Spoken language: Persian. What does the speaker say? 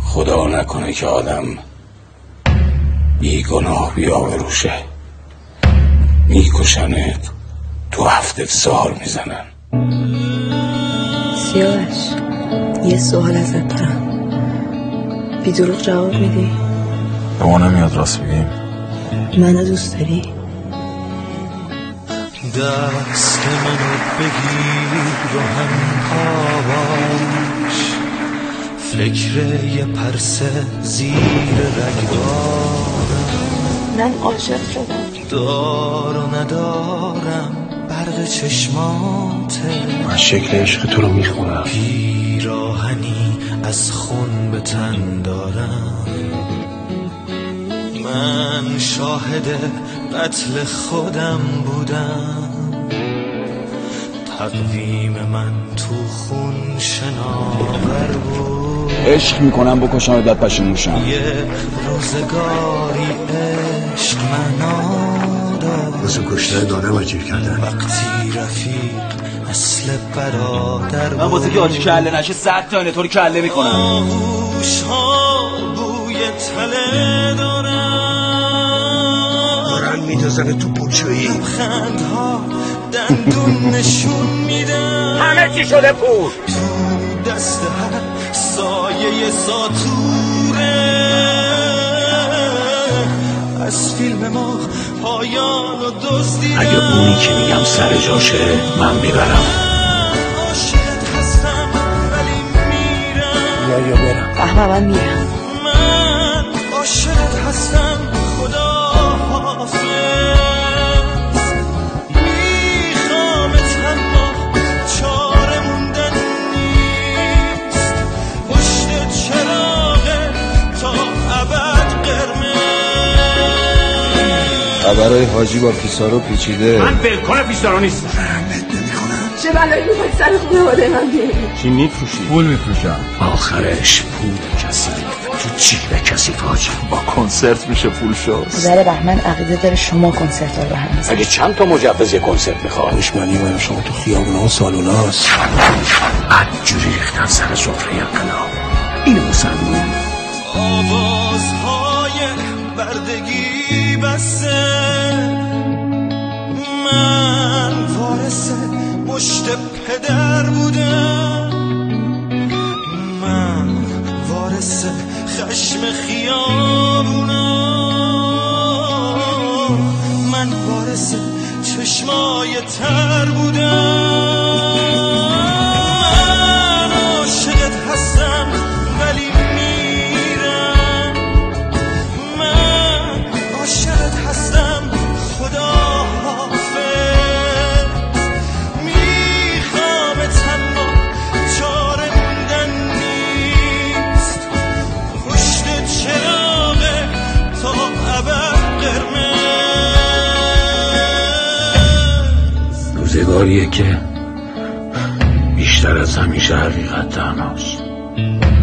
خدا نکنه که آدم بیگناه بیابروشه، میکشنت، تو 7 سال میزنن. سیاوش یه سوال ازت دارم، بی دروغ جواب میدی؟ به ما نمیاد راست بگیم. منو دوست داری؟ دست منو بگیر رو هم پاواش، فکر یه پرسه زیر رگبارم. من عاشق شدم، دار و ندارم برق چشماته. من شکل عشق تو رو میخونم، پیراهنی از خون به تن دارم. من شاهد قتل خودم بودم، تقویم من تو خون شناور بود. عشق میکنم بکشم داد پشیمونشم. یه روزگاری عشق معنا داشت، واسه کشتن دانه وجیر کردن. وقتی رفیق اصل برادر بود. من واسه که آجی کله نشه 100 تا اینه طوری کله میکنم. آغوش ها بوی تله دارن میدازن تو پوچویی، خندها دندون نشون میدن. همه چی شده پول تو دست هر سایه ساتوره. از فیلم ما پایان و دزدی. اگه اونی که میگم سر جاشه من میبرم. عاشقت هستم ولی میرم. یا برم. من میرم. من عاشقت هستم خدا حافظ. میخوام تنها چاره موندن نیست. پشت چراغ تا ابد قرمز. خبرهای حاجی با پیسارو پیچیده. من بلکن پیسارو نیستم. چه بلایی میخواد سر خانواده من بیاری؟ چی میفروشی؟ پول میفروشم. آخرش پول کسی تو جیب کسی حاجی. با کنسرت میشه پول شد. پدر بهمن عقیده داره شما کنسرت ها رو هم میزنید. اگه چند تا مجوز یه کنسرت میخواد، دشمنی من شما تو خیابونا و سالوناست. بدجوری ریختن سر سفره انقلاب. اینو مسلمون. آوازهای بردگی بسته. من وارث مشت پدر بودم. من وارث خشم خیابونم. من وارث چشمای تر بودم. من عاشقت هستم ولی میرم. من عاشقت هستم خدا حافظ. میخوام تنها چاره موندن نیست. پشت چراغ تا ابد قرمز. روزگاریه که بیشتر از همیشه حقیقت تنهاست.